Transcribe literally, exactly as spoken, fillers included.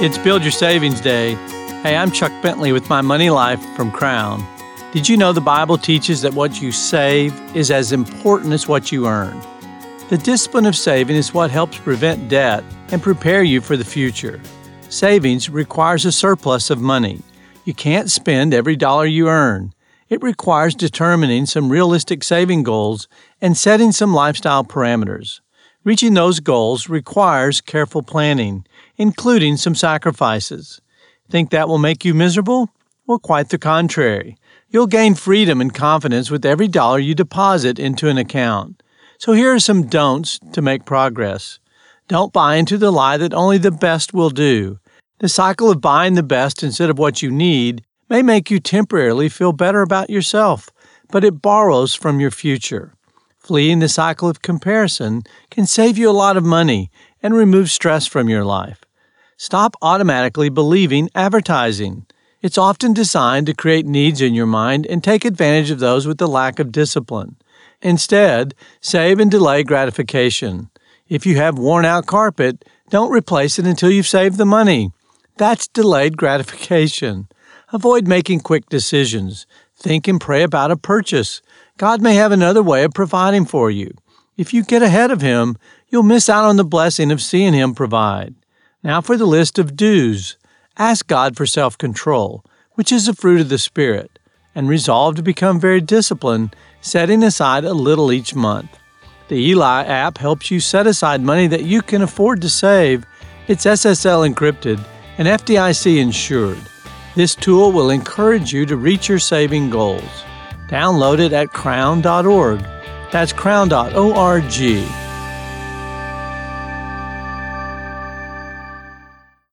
It's Build Your Savings Day. Hey, I'm Chuck Bentley with My Money Life from Crown. Did you know the Bible teaches that what you save is as important as what you earn? The discipline of saving is what helps prevent debt and prepare you for the future. Savings requires a surplus of money. You can't spend every dollar you earn. It requires determining some realistic saving goals and setting some lifestyle parameters. Reaching those goals requires careful planning, including some sacrifices. Think that will make you miserable? Well, quite the contrary. You'll gain freedom and confidence with every dollar you deposit into an account. So here are some don'ts to make progress. Don't buy into the lie that only the best will do. The cycle of buying the best instead of what you need may make you temporarily feel better about yourself, but it borrows from your future. Fleeing the cycle of comparison can save you a lot of money and remove stress from your life. Stop automatically believing advertising. It's often designed to create needs in your mind and take advantage of those with the lack of discipline. Instead, save and delay gratification. If you have worn-out carpet, don't replace it until you've saved the money. That's delayed gratification. Avoid making quick decisions. Think and pray about a purchase. God may have another way of providing for you. If you get ahead of Him, you'll miss out on the blessing of seeing Him provide. Now for the list of do's. Ask God for self-control, which is a fruit of the Spirit, and resolve to become very disciplined, setting aside a little each month. The Eli app helps you set aside money that you can afford to save. It's S S L encrypted and F D I C insured. This tool will encourage you to reach your saving goals. Download it at crown dot org. That's crown dot org.